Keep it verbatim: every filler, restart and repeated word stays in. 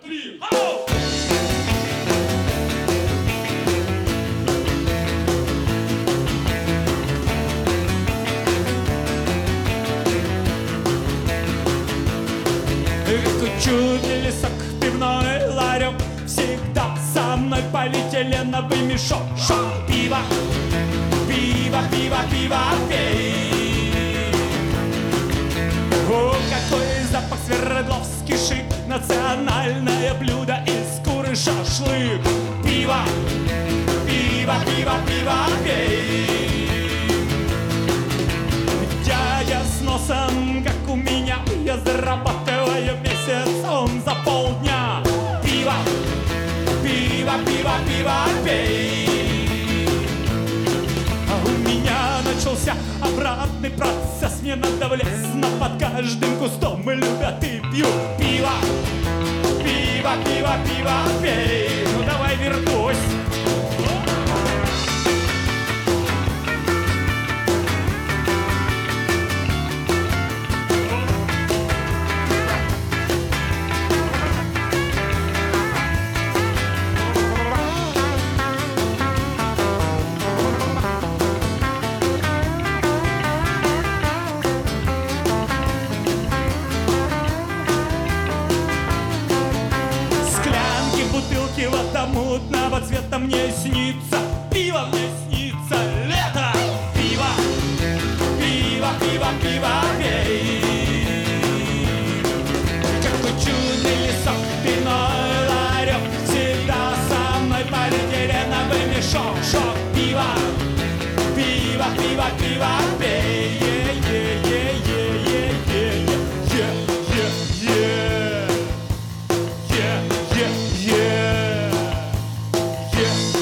три, ау! Чудный лесок, пивной ларек, всегда со мной полиэтиленовый мешок. Шок, пиво, пиво, пиво, пиво, пей. О, какой запах, Свердловский шик, национальное блюдо из куры шашлык. Пиво, пиво, пиво, пиво, пей. Дядя с носом, как у меня, я зарабатываю месяцом за полдня. Пиво, пиво, пиво, пиво, пей. А у меня начался обратный процесс. Мне надо влезть, но под каждым кустом мы любят и пьют. Пиво, пиво, пиво, пиво, пей. Ну давай, вертусь. Бутылки вода мутного цвета мне снится. Пиво мне снится, лето. Пиво, пиво, пиво, пиво, пей. Какой чудный лесок, пивной ларек, всегда со мной полиэтиленовый мешок. Шок, пиво, пиво, пиво, пиво, пей. Yeah.